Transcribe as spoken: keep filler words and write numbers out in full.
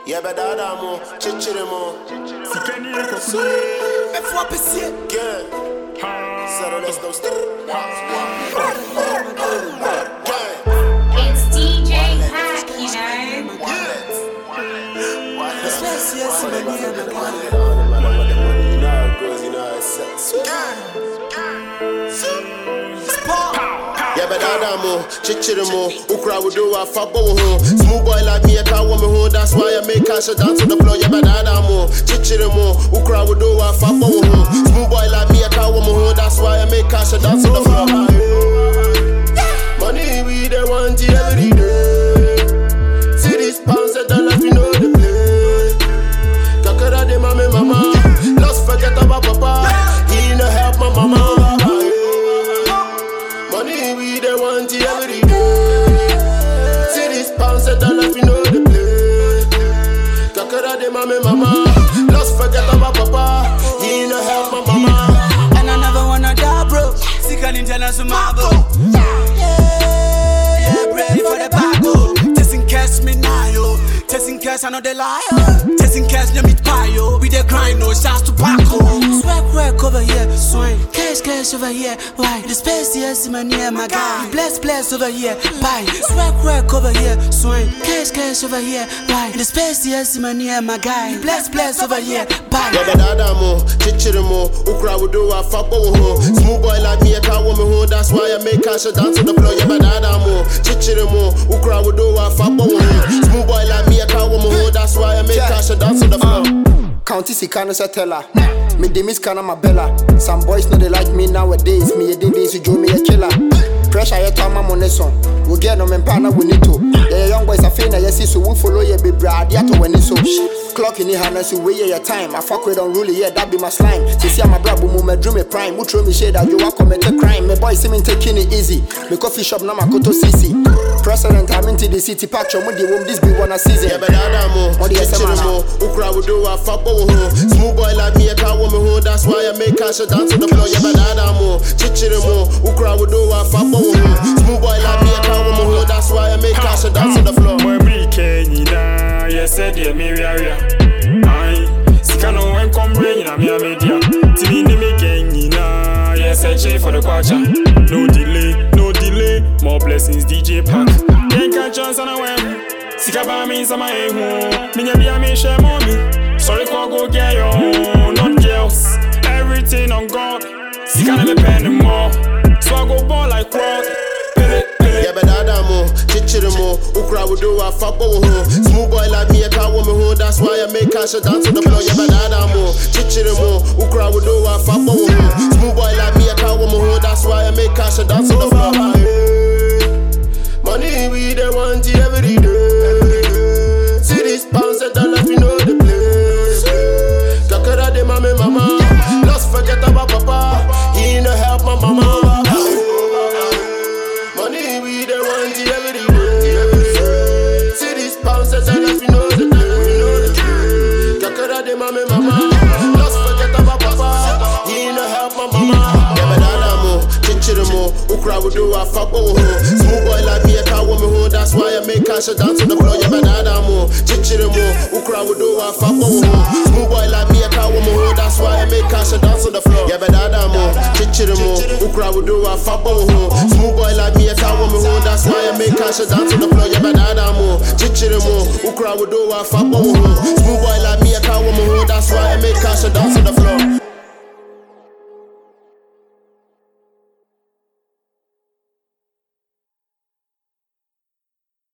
Yeah, but that I'm on, chichirimo. Sikani eko F one P C again. So let's go step. It's D J Pack, you know. Yes, yes, yeah, but Adamo, Chichirimo, Ukra would do a fabo home. Smooth boy like me, a car woman home. That's why I make cash down to the floor. Yeah, but Adamo, Chichirimo, Ukra would do a fabo home. Smooth boy like me, a car woman home. That's why I make cash down to the floor. Money we the want every day. See these pounds and dollars, we know the play. Kakara de mama, mama. Let's forget about papa. He no help my mama. Money we the want every day. See these pounds and dollars, we know the play. Kakara de mama, mama. Let's forget about papa. He no help my mama. And I never wanna die, bro. Sick and international, bro. Ready for the battle. Testing cash me now, yo. Testing cash, I know they lie. Testing cash, let me buy, yo. We the grind, no chance to Paco. Swag work over here, swing. Cash, cash over here. Why? The space here, see my near my guy. Bless, bless over here. Buy. Swag work over here, swing. Cash, cash over here. Why? The space here, see my near my guy. Bless, bless over here. Buy. Yeah, but Adamo, Chichirimo, Ukra would do a fabo home. Smooth boy like me, a car woman home. That's why I make cash down to the floor. Yeah, but Adamo, Chichirimo, Ukra would do a fabo home. Smooth boy like me, a car woman home. That's why I make cash down to the floor. County Sikano Satella. Me demis kana my bella. Some boys know they like me nowadays. Me a days you draw me a killer. Pressure yet on my money son. We get no empana we need to. Yeah, young boys are finna yes so we follow ye be brad yet when it's so. Clock in the hand and so way your time. I fuck with unruly, yeah, that be my slime. See see my brabo move my dream a prime. Who throw me shade that you want commit a crime. My boys see me taking it easy. Me coffee shop now my koto cc. President I'm into the city patch on the womb this be one a season. Yeah, but Adamo, Chichirimo, Ukra would do a fabo home. Smooth boy like me, a car woman home. That's why I make cash down to the floor. Yeah, but Adamo, Chichirimo, Ukra would do a fabo home. Smooth boy like me, a car woman home. That's why I make cash down to the floor. When we came in, yes, said yeah, me area. Aye, Sikano when come bring in a media. Timi ni me kenyi na, yes, said she for the kwacha. No delay, no delay, more blessings D J Pack. Can't catch chance on a win. Sikaba means I'm a home. Minya be a me share mommy. Sorry, call go get your own, not girls. Everything on God. Sikana me pen more. So I go ball like rock. Yeah, but Adamo, Chichirimo, Ukra would do a fabo home. Smooth boy like me, a car woman home. That's why I make cash down to the floor. Yeah, but Adamo, Chichirimo, Ukra would do a fabo home. Smooth boy like me, a car woman home. That's why I make cash down to the floor. Money we the want every day. See these pounds and dollars, we know the place. Kakara de mama, mama. Let's forget about papa. He no help my mama. Money we the want every day. See these pounds and dollars, we know the place. Kakara de mama, mama. Let's forget about papa. He no help my mama. Yeah, but Adamo, Chichirimo, Ukra would do a fabo home. Smooth boy like me, a car woman home. That's why I make cash down to the floor. Yeah, but Adamo, Chichirimo, Ukra would do a fabo home. Smooth boy like me, a car woman home. That's why I make cash down to the floor. Yeah, but Adamo, Chichirimo, Ukra would do a fabo home. Smooth boy like me, a car woman home. That's why I make cash down to the floor. Yeah, but Adamo, Chichirimo, Ukra would do a fabo home. Smooth boy like me, a car woman home. That's why I make cash down to the floor.